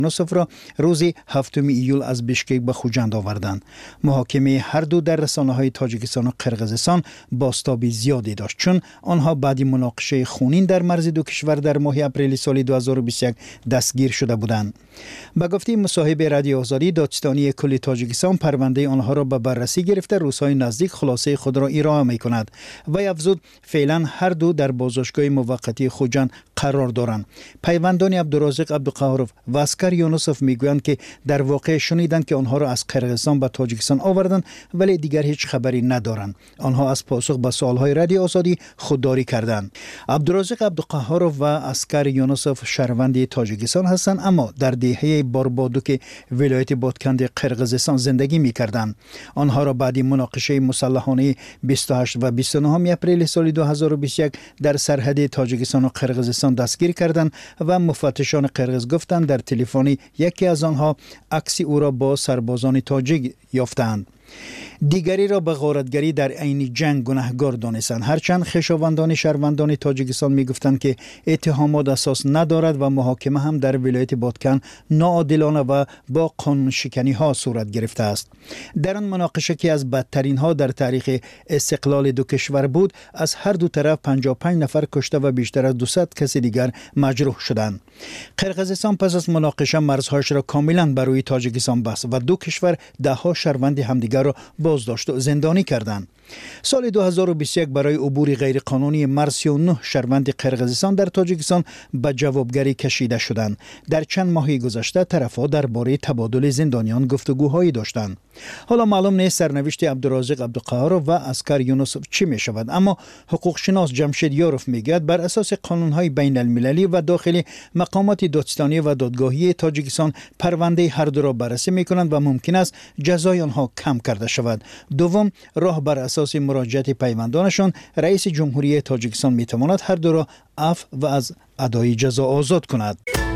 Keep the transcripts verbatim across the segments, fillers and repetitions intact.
یونوسف را روز هفتم ایول از بیشکک به خوجند آوردند. محاکمه هر دو در رسانه‌های تاجیکستان و قرقیزستان بازتاب زیادی داشت، چون آنها بعد مناقشه خونین در مرز دو کشور در ماه اپریل سال دو هزار و بیست و یک دستگیر شده بودند. به گفته مصاحبه رادیو آزادی، دادستانی کل تاجیکستان پرونده آنها را به بررسی گرفته روزهای نزدیک خلاصه خود را ارائه می‌کند و افزود فعلا هر دو در بازداشتگاه موقتی خوجند قرار دارند. پیوندان عبدالرازق عبدالقهارov و اسکر یونوسف میگویند که در واقع شنیدند که آنها را از قرقیزستان به تاجیکستان آوردند ولی دیگر هیچ خبری ندارند. آنها از پاسخ به سوالهای رادیو آزادی خودداری کردند. عبدالرازق عبدالقهارov و اسکر یونوسف شهروند تاجیکستان هستند، اما در دهه باربادوک ولایت بادکند قرقیزستان زندگی می‌کردند. آنها را بعد مناقشه مسلحانه بیست و هشت و بیست و نه اپریل سال دو هزار و بیست و یک در سرحد تاجیکستان و قرقیزستان دستگیر کردند و مفتشان قرقیز گفتند در تلفن یکی از آنها عکس او را با سربازان تاجیک یافتند. دیگری را به غارتگری در عین جنگ گناهکار دانستند، هرچند خویشاوندان شهروندان تاجیکستان میگفتند که اتهامات اساس ندارد و محاکمه هم در ولایت بادکن ناعادلانه و با قانون شکنی ها صورت گرفته است. در آن مناقشه که از بدترین ها در تاریخ استقلال دو کشور بود، از هر دو طرف پنجاه و پنج نفر کشته و بیشتر از دویست کس دیگر مجروح شدند. قرقیزستان پس از مناقشه مرزهایش را کاملا بر روی تاجیکستان بست و دو کشور ده ها شهروند همدیگر را بازداشت و زندانی کردند. سال دو هزار و بیست و یک برای عبور غیرقانونی مرز سی و نه شهروند قرقیزستان در تاجیکستان به جوابگری کشیده شدند. در چند ماه گذشته طرفها درباره تبادل زندانیان گفتگوهایی داشتند. حالا معلوم نیست سرنوشت عبدالرازق عبدالقهارov و اسکر یونوسف چی می شود، اما حقوق شناس جمشید یاروف میگوید بر اساس قانونهای بین المللی و داخلی مقامات دادستانی و دادگاهی تاجیکستان پرونده هر دو را بررسی می کنند و ممکن است جزای آنها کم کرده شود. دوم، راه بر اساس مراجعت پیوندانشان رئیس جمهوری تاجیکستان می تواند هر دو را عفو و از ادای جزا آزاد کند.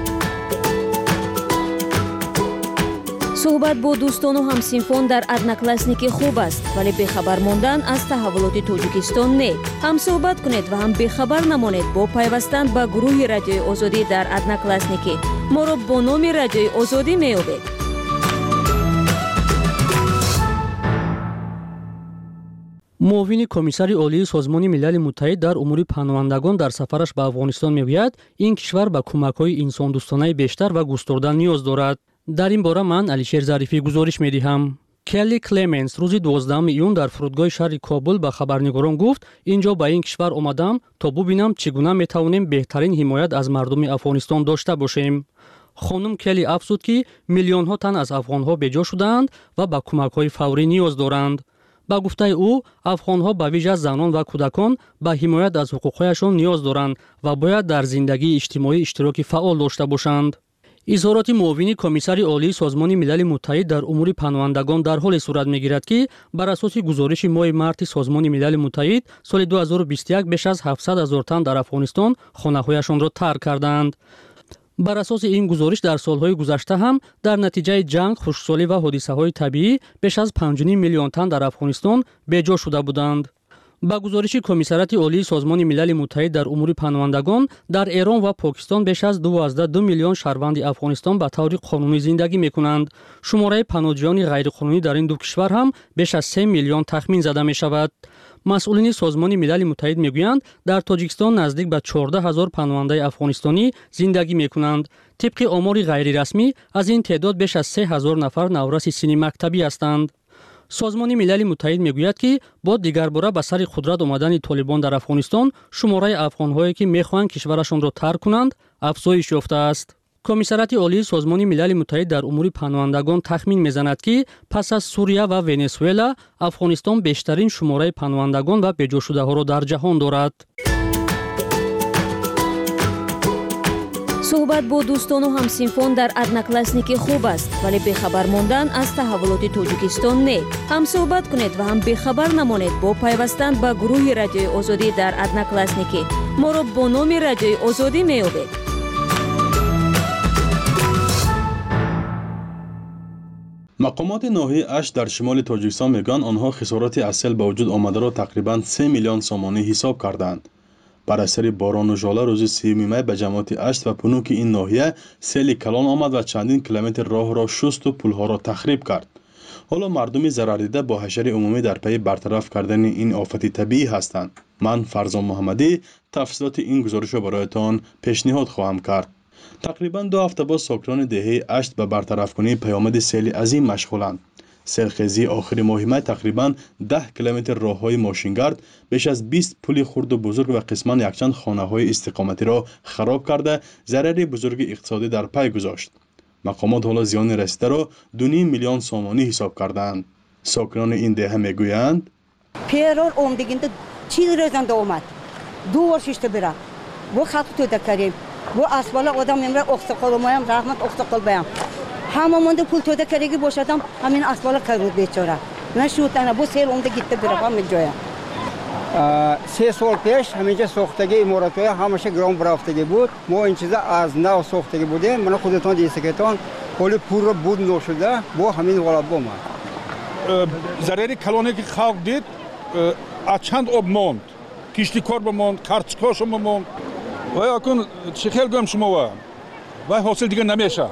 صحبت با دوستان و همسینفان در ادناکلاسنیکی خوب است، ولی بخبر ماندن از تحولات تاجیکستان نه. هم صحبت کنید و هم بخبر نمانید با پیوستن به گروه رادیوی آزادی در ادناکلاسنیکی. ما را با نام رادیوی آزادی می‌یابید. معاون کمیسر عالی سازمان ملل متحد در امور پناهندگان در سفرش به افغانستان میگوید این کشور به کمک‌های انسان‌دوستانه بیشتر و گسترده نیاز دارد. در این باره من علیشیر ظریفی گزارش می‌دهم. کلی کلمنس روز دوازدهم ایون در فرودگاه شهر کابل به خبرنگاران گفت اینجا به این کشور آمدم تا ببینم چگونه می‌توانیم بهترین حمایت از مردم افغانستان داشته باشیم. خانم کلی افزود که میلیون‌ها تن از افغان‌ها بجا شدند و به کمک‌های فوری نیاز دارند. با گفته او افغان‌ها به ویژه زنان و کودکان به حمایت از حقوق‌هایشان نیاز دارند و باید در زندگی اجتماعی اشتراک فعال داشته باشند. اظهارات معاون کمیسر عالی سازمان ملل متحد در امور پناهندگان در حال صورت می‌گیرد که بر اساس گزارش ماه مارس سازمان ملل متحد سال دو هزار و بیست و یک بیش از هفتصد هزار تن در افغانستان خانه‌هایشان را ترک کردند. بر اساس این گزارش در سالهای گذشته هم در نتیجه جنگ، خشکسالی و حادثه‌های طبیعی بیش از پنج و نیم میلیون تن در افغانستان بجا شده بودند. با گزارش کمیسریت عالی سازمان ملل متحد در امور پناهندگان در ایران و پاکستان بیش از دوازده میلیون شهروند افغانستان به طور قانونی زندگی می‌کنند. شماره پناهجویان غیرقانونی در این دو کشور هم بیش از سه میلیون تخمین زده می‌شود. مسئولین سازمان ملل متحد میگویند در تاجیکستان نزدیک به چهارده هزار پناهنده افغانستانی زندگی میکنند. طبق آمار غیر رسمی از این تعداد بیش از سه هزار نفر نورس سنی مکتبی هستند. سازمان ملل متحد میگوید که با دیگر باره به سر قدرت آمدن طالبان در افغانستان شماره افغان‌هایی که میخواهند کشورشان را ترک کنند افزایش یافته است. کمیسریت عالی سازمان ملل متحد در امور پناهندگان تخمین میزند که پس از سوریه و ونزوئلا افغانستان بیشترین شماره پناهندگان و بجا شده ها را در جهان دارد. صحبت با دوستان و همسینفان در ادناکلاسنیکی خوب است، ولی بخبر ماندن از تحولات تاجیکستان نه. هم صحبت کنید و هم بخبر نمانید با پیوستن به گروه رادیوی آزادی در ادناکلاسنیکی. ما را با نام رادیوی آزادی می‌یابید. مقامات ناحیه اش در شمال تاجیکستان میگن آنها خسارات اصل به وجود آمده را تقریباً سه میلیون سامانه حساب کردند. بر اثر باران و ژاله روز سیوم می به جماعت اشت و پنوک این ناحیه سیل کلان آمد و چندین کیلومتر راه را شست و پلها را تخریب کرد. حالا مردم ضرر دیده با حشر عمومی در پی برطرف کردن این آفت طبیعی هستند. من فرزان محمدی تفصیلات این گزارش را برایتان پیشنهاد خواهم کرد. تقریبا دو هفته بعد ساکنان دهه اشت به برطرف کنی پیامد سیل عظیم مشغولند. سیلخیزی آخر ماه می تقریبا ده کیلومتر راههای ماشینگرد، بیش از بیست پل خرد و بزرگ و قسما یکچند خانه‌های استقامتی را خراب کرده ضرر بزرگ اقتصادی در پی گذاشت. مقامات حالا زیان رسیده را دو نیم میلیون سومانی حساب کردند. ساکنان این دهه میگویند پیرار اومدگینده چی رزنده اومد دو بار شیشته بره و خط تو دکاریم و اسبالا آدم میمره اختقال مایم رحمت اختقال بیام همه مونده پول تو دکارگی باشدم همین اسبالا کرد بیچاره نشوتنه بو سیل اونده گیته بره همه جایا سه سال پیش همینجا ساختگی امارات‌های همشه گرام برافتگی بود. ما این چیزا از نو ساختگی بودیم. من خودتون دیسکتون پول پور بود نشده با همین والا بوم. ضرری کلانی که خلق دید از چند آب موند. کشتی کار بموند، کارچکاش بموند. و اکنون چه خیلی گم شما و حاصل دیگه نمیشد.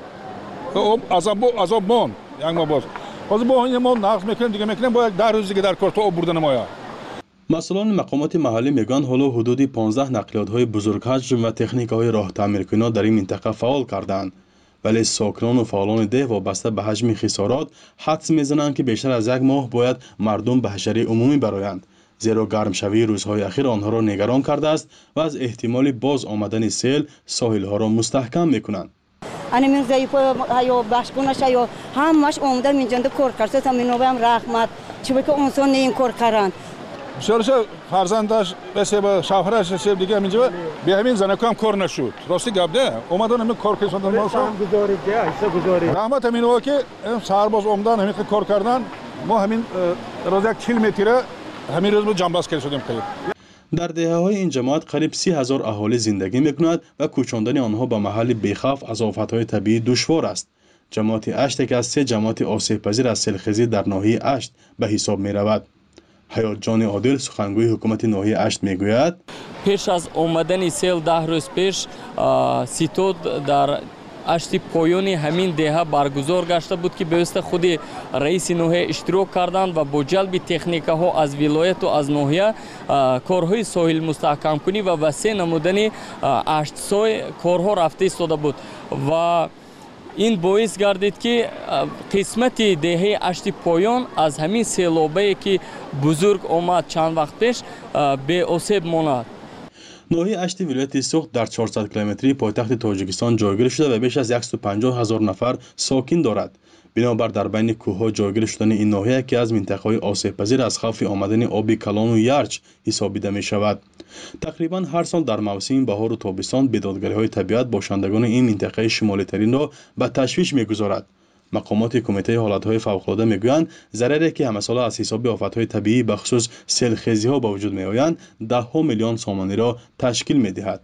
از آب از آب موند. یعنی ما باز. باز با این ما نقص میکنیم دیگه میکنیم با یک ده روز دیگه در کار تو آب بردن ما. مسئولان مقامات محلی میگن حالا حدود پانزده نقلیات‌های بزرگ حجم و تکنیک‌های راه تعمیرکنی در این منطقه فعال کردند، ولی ساکنان و فعالان ده وابسته به حجم خسارات حدس میزنند که بیشتر از یک ماه باید مردم به حشره عمومی برآیند، زیرا گرمشوی روزهای اخیر آنها را نگران کرده است و از احتمال باز آمدن سیل ساحل‌ها را مستحکم میکنند. انا من ضعیف یا باشگونش یا همش اومدن اینجا کار کرده تا منو هم رحمت چه که اونسان این کار کردن شورش فرزندش به شوهرش رسید دیگه اینجا به همین زنکام کار نشد. راستی گبده اومدن همین کار کردن ما شو گزارش ایسا گزارش رحمت همین و که سرباز اومدن همین کار کردن ما همین روز یک کیلومتر همین روز با جنباز کردیم شدیم خیر. در دهه‌های این جماعت قریب سی هزار اهالی زندگی می‌کنند و کوچاندن آنها به محل بی‌خوف از آفت‌های طبیعی دشوار است. جماعت اشت که از سه جماعت آسیب‌پذیر از سیلخیزی در ناحیه اشت به حساب می‌رود. حیات جان عادل سخنگوی حکومت ناحیه اشت میگوید پیش از آمدن سیل ده روز پیش سیتود در اشت پایانی همین دهه برگزار گشته بود که به خود رئیس ناحیه اشتراک کردند و با جلب تکنیک‌ها از ولایت و از ناحیه کارهای ساحل مستحکم کنی و وسیع نمودن اشت سای کارها رفته ایستاده بود و این باعث گردید که قسمت دهه اشت پایان از همین سیلابی که بزرگ آمد چند وقت پیش به آسیب ماند. ناحیه اشت ولایت سوخت در چهارصد کیلومتری پایتخت تاجیکستان جایگیر شده و بیش از صد و پنجاه هزار نفر ساکن دارد. بنابر در بین کوه‌ها جایگیر شدن این ناحیه که از منطقه‌های آسیب‌پذیر از خوف آمدن آب کلان و یرچ حسابیده می شود. تقریبا هر سال در موسم بهار و تابستان بیدادگری‌های طبیعت باشندگان این منطقه شمالی ترین را به تشویش می‌گذارد. مقامات کمیته حالت‌های فوق‌العاده می‌گویند ضرری که همه ساله از حساب آفت‌های طبیعی به خصوص سیلخیزی‌ها به وجود می‌آیند ده ها میلیون سومانی را تشکیل می‌دهد.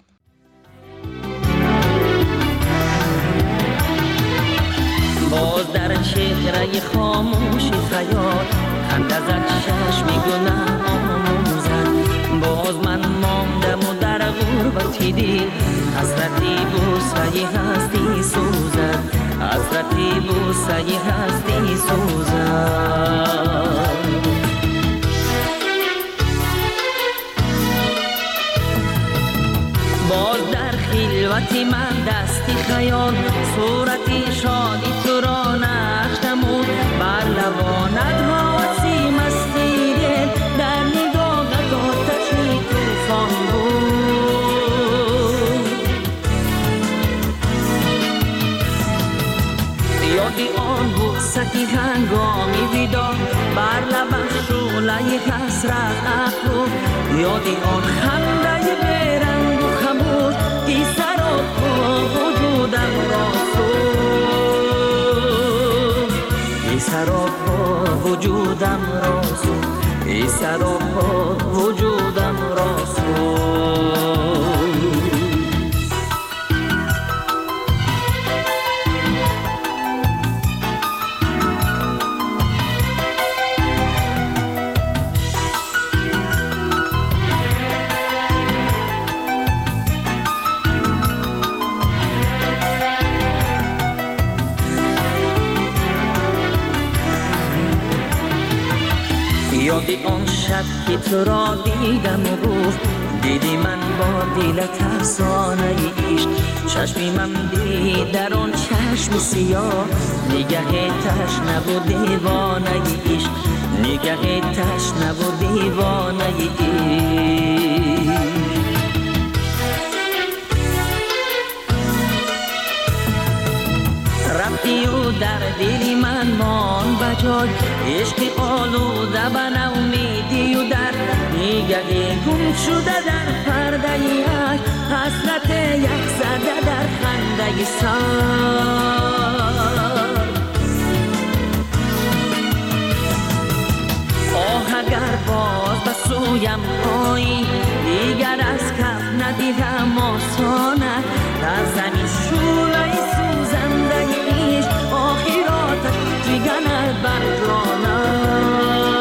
باز در چهره خاموش خیال خنده زد چشم گناه آموزد باز من ماندم و در غربتی دید حسرتی بوسه هستی سوزد حسرتی بوسه هستی سوزد باز در خلوتی من دستی خیال صورتی شادی تو را نقش نمود بر لبانت حاسی مستی دل در نگاهت آتشی توفان بود یادی آن بوستی هنگامی ویدا بر لبش شعله حسرت افروخت یادی آن خنده بیرنگ و خموش ای سراب وجودم را سوخت ای سراب وجودم را سوخت ای سراب وجودم را سوخت یادی آن شب که تو را دیدم و گفت دیدی من با دل ترسانه ایش چشمی من دید در آن چشم سیاه نگه تشنه و دیوانه ایش نگه تشنه و دیوانه ایش رفتی و در دلی من مان بجای عشق آلوده به نومیدی و در نگه گم شده در پرده یک حسرت یک زده در خنده سر آه اگر باز به سویم آیی دیگر از کف ندیدم آسانه در زمین شوله سوزنده ایش آخراتش دیگنه بر جانت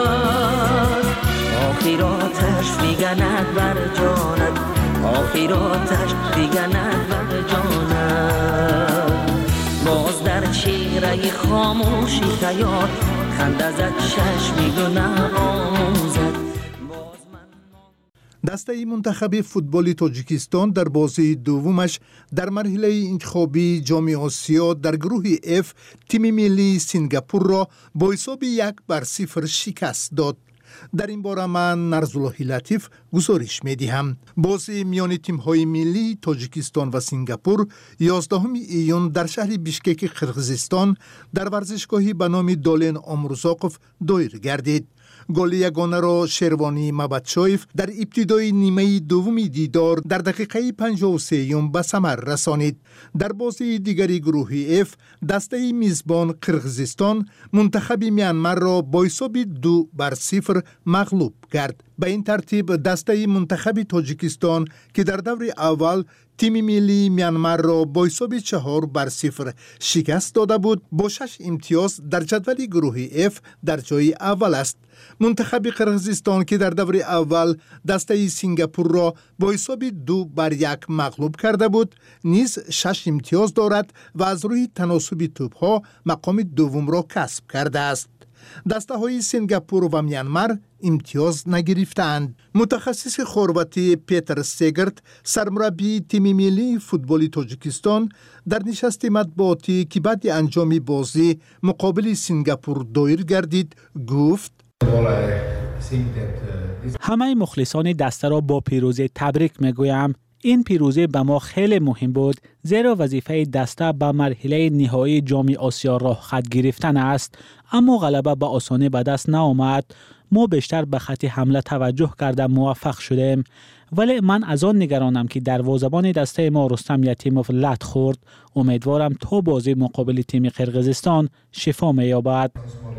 آخراتش دیگنه بر جانت آخراتش دیگنه بر جانت باز در چهره خاموشی خیال خنده زد چشمی گناه آموزد دسته منتخب فوتبال تاجیکستان در بازی دومش در مرحله انتخابی جام آسیا در گروه اف تیم ملی سینگاپور را با حساب یک بر صفر شکست داد. در این باره من نرزالله لطیف گزارش می‌دهم. بازی میان تیم‌های ملی تاجیکستان و سینگاپور یازدهم ایون در شهر بیشکک قرقیزستان در ورزشگاهی به نام دولن آمرزاقوف دایر گردید. گل یگانه را شروانی مبدشایف در ابتدای نیمه دومی دیدار در دقیقه پنجاه و سه به ثمر رسانید. در بازی دیگری گروه اف دسته میزبان قرقیزستان منتخب میانمار را با حساب دو بر صفر مغلوب کرد. به این ترتیب دسته منتخب تاجیکستان که در دور اول تیم ملی میانمار را با حساب چهار بر صفر شکست داده بود با شش امتیاز در جدول گروه اف در جای اول است. منتخب قرقیزستان که در دور اول دسته سینگاپور را با حساب دو بر یک مغلوب کرده بود نیز شش امتیاز دارد و از روی تناسب توپ‌ها مقام دوم را کسب کرده است. دسته های سینگاپور و میانمار امتیاز نگرفتند. متخصص خرواتی پیتر سیگرت سرمربی تیم ملی فوتبال تاجیکستان در نشست مطبوعاتی که بعد انجام بازی مقابل سینگاپور دایر گردید گفت همه مخلصان دسته را با پیروزی تبریک میگویم. این پیروزی به ما خیلی مهم بود زیرا وظیفه دسته به مرحله نهایی جام آسیا راه خط گرفتن است، اما غلبه به آسانی به دست نآمد. ما بیشتر به خط حمله توجه کرده موفق شدیم، ولی من از آن نگرانم که دروازه‌بان دسته ما رستم یتیموف لت خورد. امیدوارم تا بازی مقابل تیم قرقیزستان شفا می‌یابد.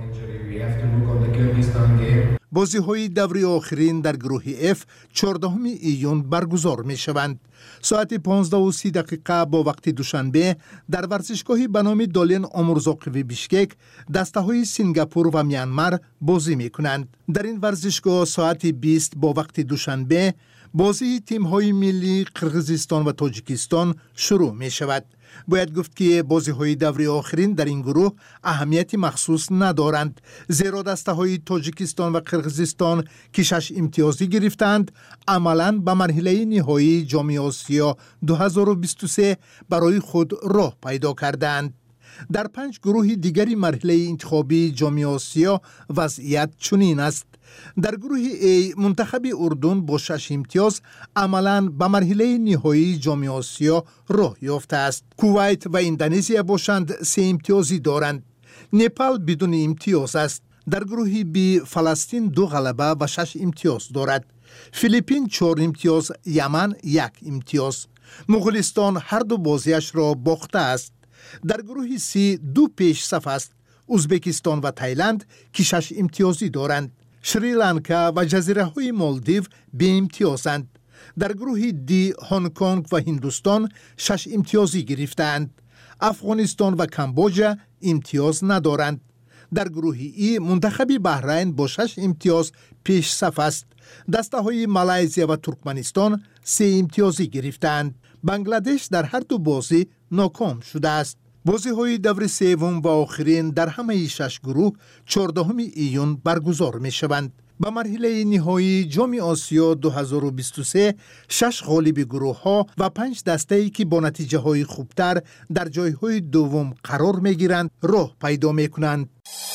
بازی های دوری آخرین در گروه اف چهاردهم ایون برگزار می شوند. ساعت پانزده و سی دقیقه با وقت دوشنبه در ورزشگاهی به نام دولن آمرزاقوف بیشکک دسته های سینگاپور و میانمار بازی می کنند. در این ورزشگاه ساعت بیست با وقت دوشنبه بازی تیم های ملی قرقیزستان و تاجیکستان شروع می شود. باید گفت که بازی های دوری آخرین در این گروه اهمیت مخصوص ندارند، زیرا دسته های تاجیکستان و قرقیزستان که شش امتیازی گرفتند عملاً به مرحله نهایی جام آسیا دو هزار و بیست و سه برای خود راه پیدا کردند. در پنج گروه دیگری مرحله انتخابی جام آسیا وضعیت چنین است. در گروه A منتخب اردن با شش امتیاز عملاً به مرحله نهایی جام آسیا راه یافته است. کویت و اندونزیا باشند سه امتیازی دارند. نپال بدون امتیاز است. در گروه B فلسطین دو غلبه و شش امتیاز دارد. فیلیپین چهار امتیاز، یمن یک امتیاز. مغولستان هر دو بازیش را باخته است. در گروه سی دو پیش صف است. ازبکستان و تایلند که شش امتیازی دارند. شریلانکا و جزیره های مالدیو به امتیازند. در گروه دی هنگ کنگ و هندوستان شش امتیازی گرفتند. افغانستان و کامبوجا امتیاز ندارند. در گروه ای منتخب بحرین با شش امتیاز پیش صف است. دسته های مالایزیا و ترکمنستان سه امتیازی گرفتند. بنگلادش در هر دو بازی ناکام شده است. بازی‌های دور سوم و آخرین در همه شش گروه چهاردهم ایون برگزار می‌شوند. به مرحله نهایی جام آسیا دو هزار و بیست و سه شش غالب گروه ها و پنج دسته‌ای که با نتیجه های خوبتر در جایهای دوم قرار می‌گیرند راه پیدا می‌کنند.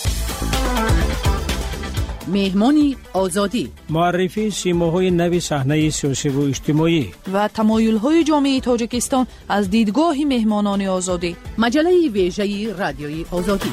مهمانی آزادی، معرفی سیماهای نو صحنه سیاسی و اجتماعی و تمایل‌های جامعه تاجیکستان از دیدگاه مهمانان آزادی. مجله ویژه رادیوی آزادی.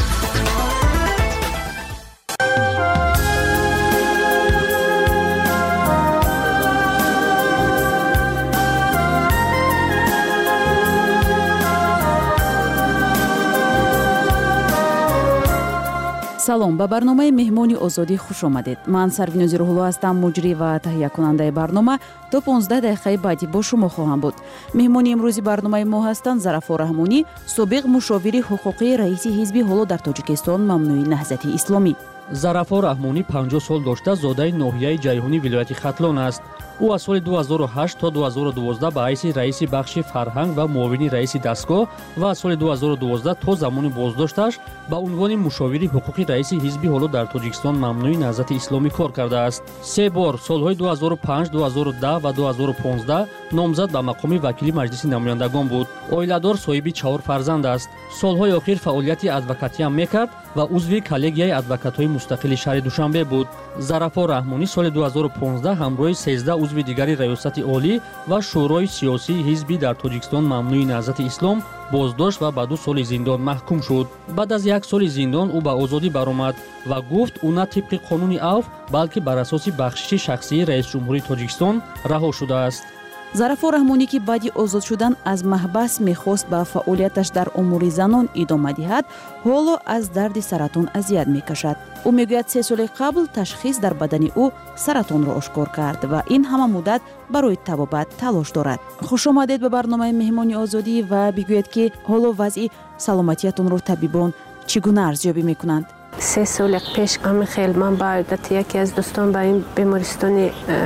салом ба барномаи меҳмони озодӣ хуш омадед. Ман Сарвинози Рӯҳулло ҳастам, муҷрӣ ва таҳиякунандаи барнома. то понздаҳ дақиқаи баъдӣ бо шумо хоҳам буд. меҳмони имрӯзи барномаи мо ҳастанд Зарафор Раҳмонӣ, собиқ мушовири ҳуқуқии раиси ҳизби ҳоло дар Тоҷикистон Мамнӯи Наҳзати Исломӣ. Зарафор Раҳмонӣ панҷоҳ сол дошта зодаи ноҳияи Ҷайҳунӣ вилояти Хатлон аст. ӯ аз соли ду ҳазору ҳашт то ду ҳазору дувоздаҳ ба ҳайси раиси бахши фарҳанг ва муовини раиси дастгоҳ ва аз соли ду ҳазору дувоздаҳ то замони боздошташ ба унвони мушовири ҳуқуқи раиси ҳизби ҳоло дар Тоҷикистон Мамнӯи Наҳзати Исломӣ кор кардааст. се бор солҳои ду ҳазору панҷ, ду ҳазору даҳ ва ду ҳазору понздаҳ номзад ба мақоми вакили Маҷлиси намояндагон буд. Оиладор, соҳиби чаҳор фарзанд аст. Солҳои охир фаъолияти адвокатиам мекард ва узви коллегияи адвокатҳои мустақили шаҳри Душанбе буд. Зарафор Раҳмонӣ соли ду ҳазору понздаҳ ҳамроҳи сездаҳ узви дигари раёсати олӣ ва шӯрои сиёсии ҳизби дар Тоҷикистон Мамнӯи Наҳзати Ислом боздошт ва ба ду соли зиндон маҳкум шуд. Баъд аз як соли зиндон ӯ ба озодӣ баромад ва гуфт ӯ на тибқи қонуни Авф, балки бар асоси бахшиши шахсии раисҷумҳурии Тоҷикистон раҳо шудааст. Зарафор Раҳмонӣ ки баъди озод шудан аз маҳбас мехост ба фаъолияташ дар умури занон идома диҳад, ҳоло аз дарди саратон азият мекашад. ӯ мегӯяд се соли қабл ташхис дар бадани ӯ саратонро ошкор кард ва ин ҳама муддат барои табобат талош дорад. Хушомадед ба барномаи меҳмони озодӣ ва бигӯед ки ҳоло вазъи саломатиятонро табибон чӣ гуна арзёбӣ мекунанд? се соли пеш ҳамин хел ман ба одати яке аз дӯстон ба ин бемористони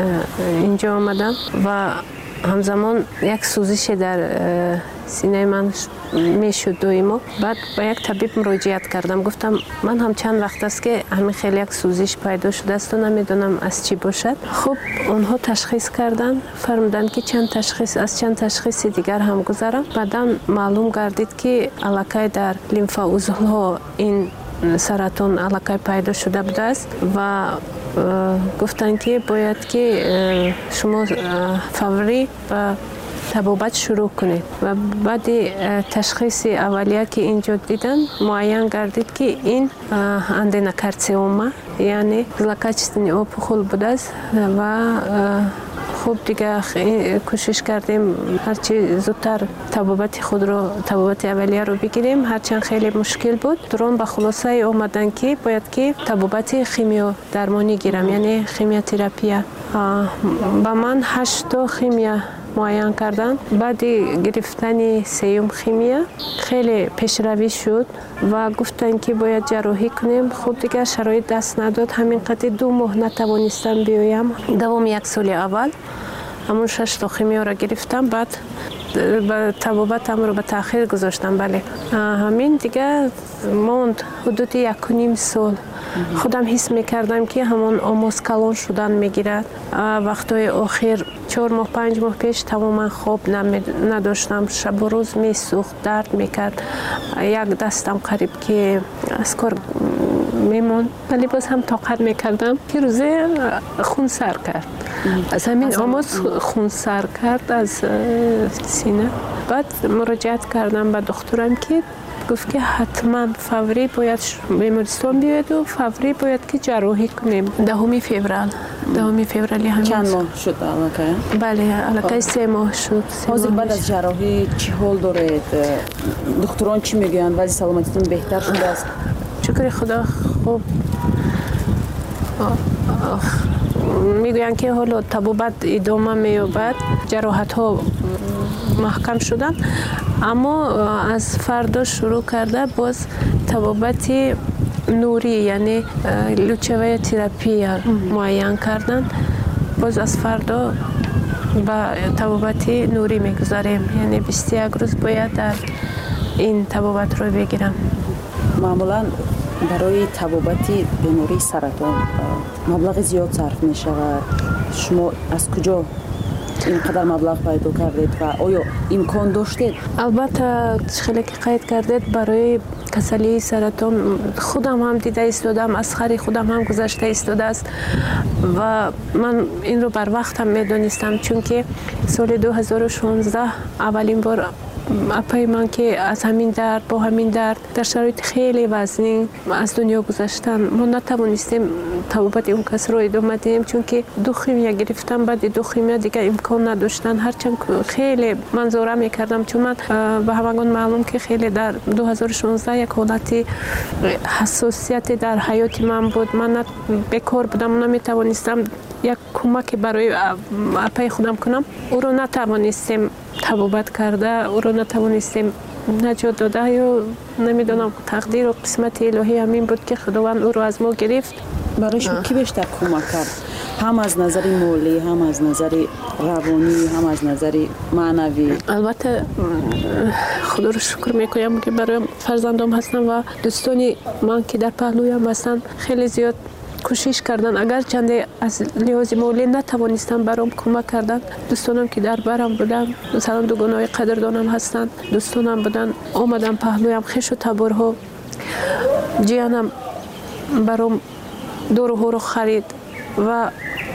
инҷо омадам ва ҳамзамон як сӯзише дар синаи ман мешуд доимо. Баъд ба як табиб муроҷиат кардам. Гуфтам ман ҳам чанд вақт аст ки ҳамин хел як сӯзиш пайдо шудаасту намедонам аз чӣ бошад. Хуб, онҳо ташхис карданд, фармуданд ки чанд ташхис аз чанд ташхиси дигар ҳам гузарам. Баъдан маълум гардид ки аллакай дар лимфаузлҳо ин саратон аллакай пайдо шуда будааст ва гуфтанд ки бояд ки шумо фаврӣ ба табобат шурӯъ кунед. Ва баъди ташхиси аввалия ки инҷо дидан муайян гардид ки ин аденокарциома, яъне злокачественный опухол будааст ва хуб дига кӯшиш кардем ҳарчи зудтар табобати худро табобати аввалияро бигирем, ҳарчанд хеле мушкил буд. турон ба хулосае омаданд ки бояд ки табобати химиодармонӣ гирам, яъне химиотерапия. ба ман ҳашто химия муайян карданд. Баъди гирифтани сеюм химия хеле пешравӣ шуд ва гуфтанд ки бояд ҷарроҳӣ кунем. хуб дигар шароит даст надод, ҳамин қадри ду моҳ натавонистам биёям. Давоми як соли аввал ҳамун шашто химиёро гирифтам, баъд табобатамро ба таъхир гузоштам. Бале ҳамин дигар монд ҳудуди якуним сол. худам ҳис мекардам ки ҳамон омоз калон шудан мегирад. вақтҳои охир чор моҳ панҷ моҳ пеш тамоман хоб надоштам. шабу рӯз месӯхт, дард мекард. як дастам қариб ки аз кор мемонд, вале боз ҳам тоқат мекардам. ки рӯзе хунсар кард, аз ҳамин омоз хунсар кард аз сина. баъд муроҷиат кардам ба духтурам ки гуфт ки ҳатман фаврӣ бояд бемористон биёеду фаврӣ бояд ки ҷарроҳӣ кунем. даҳуми феврал даҳуми феврали ҳамин чанд моҳ шуд аллакай? бале аллакай се моҳ шуд. ҳозир баъд аз ҷарроҳӣ чӣ ҳол доред? духтурон чӣ мегӯянд? вазъи саломатитон беҳтар шудааст? шукри худо хуб мегӯянд ки ҳоло табобат идома меёбад, ҷароҳатҳо маҳкам шуданд, аммо аз фардо шурӯъ карда боз табобати нурӣ, яъне лучевая терапия муайян карданд. боз аз фардо ба табобати нурӣ мегузарем, яъне бисту як рӯз бояд дар این طبابت رو بگیرم. معمولا برای طبابت بیماری سرطان مبلغ زیاد صرف می شود. شما از کجا اینقدر مبلغ پیدا کردید و آیا امکان داشتید؟ البته خیلی که قید کردید برای کسلی سرطان خودم هم دیده ایستادم، از خری خودم هم گذشته ایستاده است و من این رو بر وقت هم میدونستم، چون که سال دو هزار و شانزده اولین بار اپای من که از همین درد با همین درد در شرایط خیلی وزنی از دنیا گذشتن، ما نتوانستیم طبابت اون کس رو ادامه دهیم، چون که دو خیمیا گرفتم، بعد دو خیمیا دیگه امکان نداشتن. هرچند خیلی منظوره میکردم، چون من به همگان معلوم که خیلی در دو هزار و شانزده یک حالتی حساسیت در حیات من بود. من بیکار بودم، نمیتوانستم یک کمک برای اپای خودم کنم. او رو نتوانستیم طبابت کرده، او رو نتوانستیم نجات داده، یا نمیدونم تقدیر و قسمت الهی همین بود که خداوند او رو از ما گرفت. برای شما کی بیشتر کمک کرد؟ هم از نظر مالی، هم از نظر روانی، هم از نظر معنوی؟ البته خدا رو شکر میکنم که برای فرزندام هستم و دوستانی من که در پهلویم هستن خیلی زیاد کوشش کردن، اگر چنده از لحاظ مالی نتوانستم برام کمک کردن. دوستانم که در برم بودن، مثلا دوگانای قدردانم هستن، دوستانم بودن آمدن پهلویم، خش و تبرها، جیانم برام دورو رو خرید و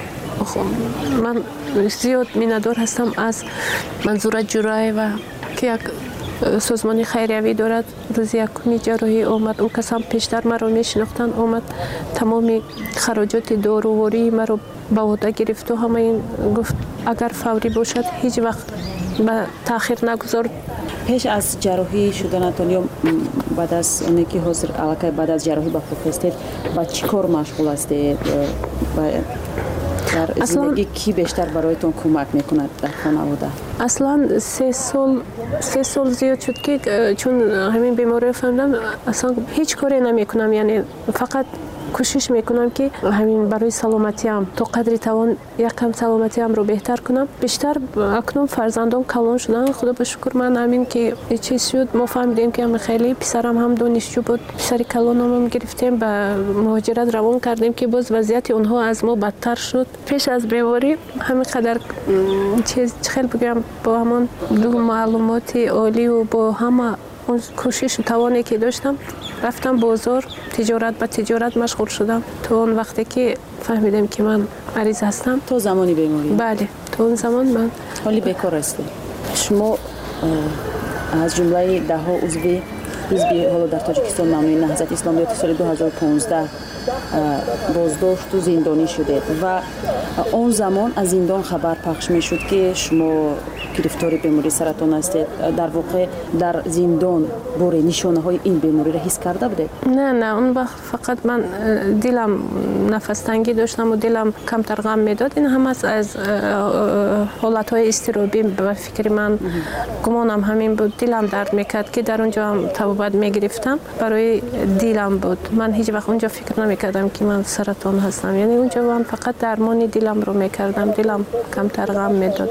من زیاد میندار هستم از منظورت جرای و که یک سازمان خیریوی دارد. روز یکمی جراحی آمد، اون کس هم پیشتر مرا میشناختن، آمد تمامی خراجات داروواری مرا به عهده گرفت و همه این گفت اگر فوری باشد هیچ وقت به تاخیر نگذار. پیش از جراحی شدنتان یا بعد از اونی که حاضر علاقه بعد از جراحی با خود هستید با چی کار مشغول هستید؟ در زندگی کی بیشتر برایتون کمک میکند در خانواده؟ اصلا سه سال سه سال زیاد شد که چون همین بیماری فهمیدم اصلا هیچ کاری نمیکنم، یعنی فقط کوشش میکنم که همین برای سلامتیم تا قدری توان یکم سلامتیم رو بهتر کنم. بیشتر اکنون فرزندان کلان شدن، خدا به شکر. من همین که چیز شد ما فهمیدیم که خیلی پسرم هم دانشجو بود، پسری کلانم هم گرفتیم به مهاجرت روان کردیم که باز وضعیت اونها از ما بدتر شد. پیش از بیماری همین قدر چیز خیلی بگم با همان دو معلومات عالی و با همه اون کوشش و توانی که داشتم رفتم بازار، تجارت به تجارت مشغول شدم تا اون وقتی که فهمیدم که من مریض هستم. تو زمانی بیماری؟ بله، تو اون زمان من حالی بیکار هستی. شما از جمله ده ها عضوی حزب حالا در تاجیکستان ممنوع نهضت اسلامیات سال دو هزار و پانزده بازداشت و زندانی شده و اون زمان از زندان خبر پخش می شد که شما گرفتار بیماری سرطان هستید. در واقع در زندان بار نشانه های این بیماری را حس کرده بودید؟ نه نه، اون وقت فقط من دلم نفس تنگی داشتم و دلم کمتر غم میداد. این هم از از حالت های اضطرابی به فکر من گمانم همین بود. دلم درد میکرد که در اونجا هم طبابت میگرفتم، برای دلم بود. من هیچ وقت اونجا فکر نمیکردم که من سرطان هستم، یعنی اونجا من فقط درمانی دلم رو میکردم، دلم کمتر غم میداد.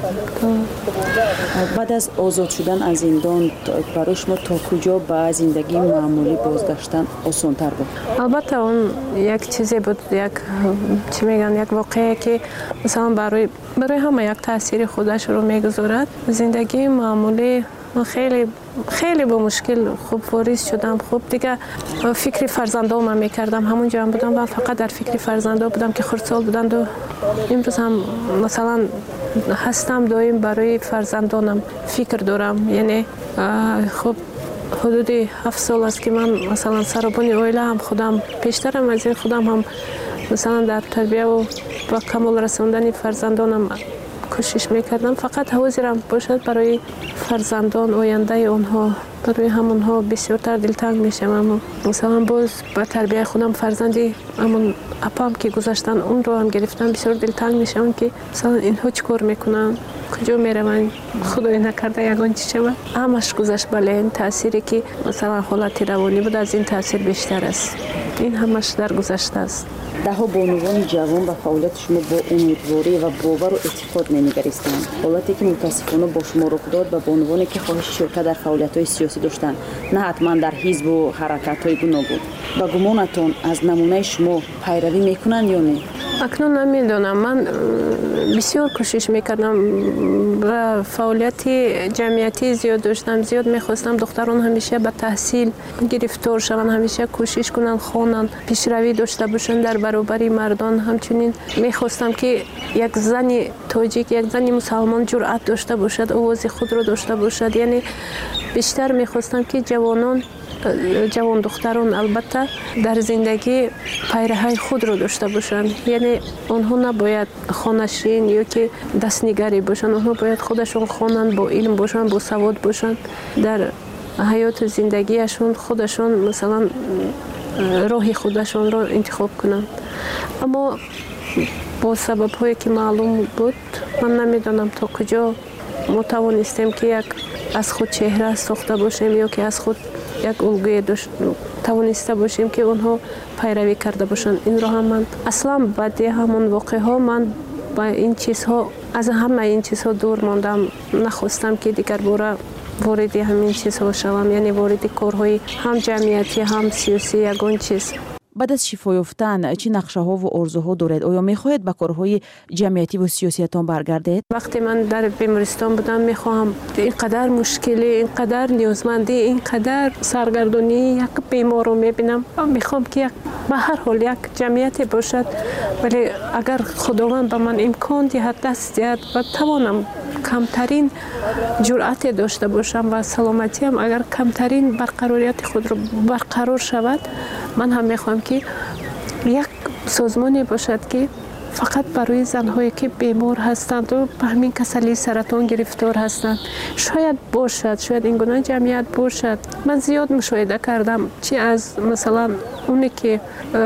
بعد از آزاد شدن از زندان برای شما تا کجا به زندگی معمولی بازگشتن آسان‌تر بود؟ البته اون یک چیزی بود، یک چی میگن یک واقعه که مثلا برای برای همه یک تاثیر خودش رو میگذارد. زندگی معمولی خیلی خیلی با مشکل خوب واریز شدم. خوب دیگه فکر فرزندام میکردم، همونجا هم بودم و فقط در فکر فرزندا بودم که خردسال بودند و امروز هم مثلا هستم دایم برای فرزندانم فکر دارم. یعنی خب حدود هفت سال است که من مثلا سربانی اویله هم خودم پیشترم از این خودم هم مثلا در تربیه و با کمال رسوندن فرزندانم کوشش میکردم. فقط حاضرم باشد برای فرزندان آینده اونها، برای همونها بسیارتر دلتنگ میشم. اما مثلا باز با تربیه خودم فرزندی همون اپام که گذاشتن اون رو هم گرفتم، بسیار دلتنگ میشم که مثلا اینها چیکار میکنن. کجا میروند خدای نکرده یگان چی شود همش گذشت. بله این تأثیری که مثلا حالت روانی بود از این تأثیر بیشتر است. این همش در گذشته است. ده ها بانوان جوان به فعالیت شما با امیدواری و باور و اعتقاد نمیگریستند. حالتی که متاسفانه با شما رخ داد به بانوانی که خواهش شرکت در فعالیت‌های سیاسی داشتند، نه حتما در حزب و حرکت‌های گوناگون. با گمانتون از نمونه شما پیروی میکنند یا نه؟ اکنون نمیدونم. من بسیار کوشش میکردم و فعالیت جمعیتی زیاد داشتم. زیاد میخواستم دختران همیشه به تحصیل گرفتار شوند، همیشه کوشش کنن خوانن، پیشروی داشته باشند در برابر مردان. همچنین میخواستم که یک زن تاجیک، یک زن مسلمان جرأت داشته باشد، آواز خود را داشته باشد. یعنی بیشتر میخواستم که جوانان جوان دختران البته در زندگی پیرهی خود را داشته باشند. یعنی آنها نباید خانشین یا که دستنگری باشند، آنها باید خودشون خوانند، با علم باشند، با سواد باشند، در حیات زندگیشون خودشون مثلا راه خودشون را انتخاب کنند. اما با سبب هایی که معلوم بود من نمیدانم تا کجا ما توانستیم که یک از خود چهره ساخته باشیم یا که از خود یک الگوی توانسته باشیم که اونها پیروی کرده باشند. این را هم من اصلا بعد همون واقعه ها من با این چیزها از همه این چیزها دور ماندم. نخواستم که دیگر باره وارد همین چیزها شوم، یعنی وارد کارهای هم جمعیتی هم سیاسی یگان چیز. بعد از شفا یافتن چه نقشه ها و آرزوها دارید؟ آیا میخواهید به کارهای جمعیتی و سیاسیتان برگردید؟ وقتی من در بیمارستان بودم میخواهم اینقدر مشکلی، اینقدر نیازمندی، اینقدر سرگردانی یک بیمار رو میبینم. میخوام که یک به هر حال یک جمعیتی باشد، ولی اگر خداوند به من امکان دهد، دست دهد و توانم کمترین جرأت داشته باشم و سلامتیم اگر کمترین برقراریت خود رو برقرار شود، من هم میخوام که یک سازمانی باشد که فقط برای زنهایی که بیمار هستند و به همین کسلی سرطان گرفتار هستند شاید باشد، شاید این گونه جمعیت باشد. من زیاد مشاهده کردم چی از مثلا اونی که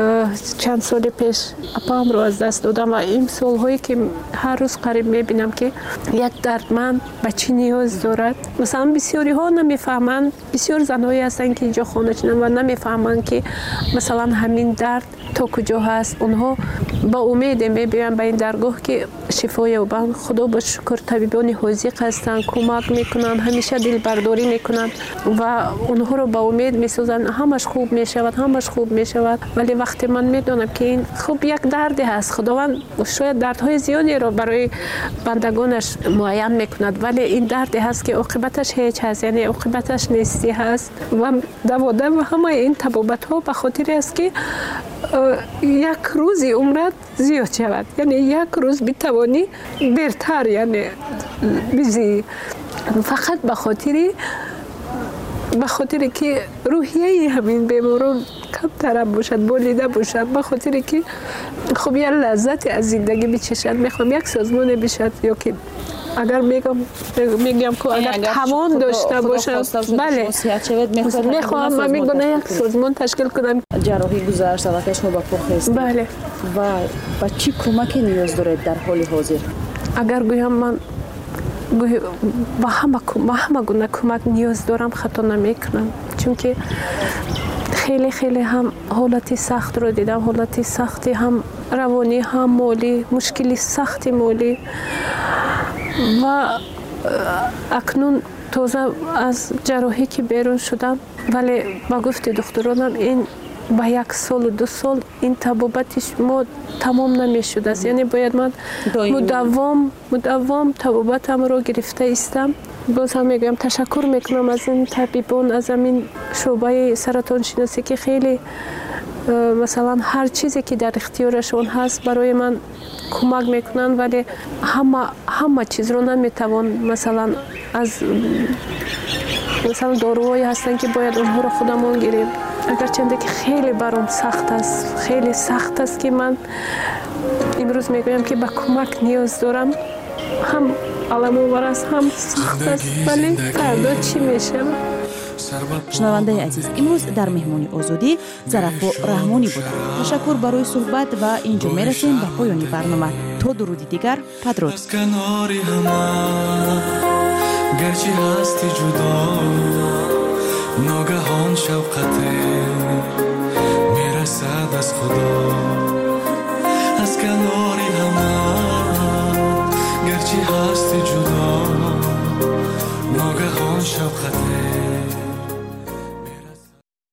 چند سال پیش اپام رو از دست دادم و این سالهایی که هر روز قریب میبینم که یک دردمند به چی نیاز دارد. مثلا بسیاری ها نمیفهمند، بسیار زنهایی هستند که اینجا خانه چنن و نمیفهمند که مثلا همین درد تا کجا هست. اونها با امید میبینن به این درگاه که شفا یابند. خدا با شکر طبیبان حاذق هستند، کمک میکنن، همیشه دل برداری میکنن و اونها رو با امید میسازن همش خوب میشود، همش خوب میشود. ولی وقتی من میدونم که این خوب یک دردی هست، خداوند شاید دردهای زیادی رو برای بندگانش معین میکند، ولی این دردی هست که عاقبتش هیچ هست، یعنی عاقبتش نیستی هست و دوادم و همه این طبابت ها به خاطر است که یک روزی عمرت زیاد شود، یعنی یک روز بتوانی بهتر یعنی بزی، فقط به خاطر به خاطر که روحیه همین بیماران کمتر باشد، بولیده باشد، به خاطر که خب یه لذت از زندگی بچشد. میخوام یک سازمان بشد یا که اگر میگم میگم که اگر توان داشته باشم، بله میخوام من میگم یک سازمان تشکیل کنم. جراحی گذشت و شما با پخست، بله، و با چی کمکی نیاز دارید در حال حاضر؟ اگر گویم من با همه با همه گونه کمک نیاز دارم خطا نمیکنم، چون که خیلی خیلی هم حالتی سخت رو دیدم، حالتی سختی هم روانی هم مالی، مشکلی سختی مالی و اکنون تازه از جراحی که بیرون شدم، ولی با گفت دکترانم این با یک سال و دو سال این طبابتش ما تمام نمی شده است، یعنی باید من مداوم مداوم طبابتم رو گرفته استم. باز هم میگم تشکر میکنم از این طبیبان، از این شعبه سرطان شناسی که خیلی مثلا هر چیزی که در اختیارشون هست برای من کمک میکنن، ولی همه همه چیز رو نمیتوان مثلا از مثلا داروهایی هستن که باید اونها رو خودمون گیریم. اگرچه که خیلی برام سخت است، خیلی سخت است که من امروز میگویم که به کمک نیاز دارم، هم علم آور است هم سخت است، ولی فردا چی میشه؟ шунавандаи азиз, имрӯз дар меҳмони озодӣ Зарафо Раҳмонӣ буданд. Ташаккур барои суҳбат ва инҷо мерасем ба поёни барнома. То дуруди дигар, падруд. گرچه هستی جدا ناگهان شوقت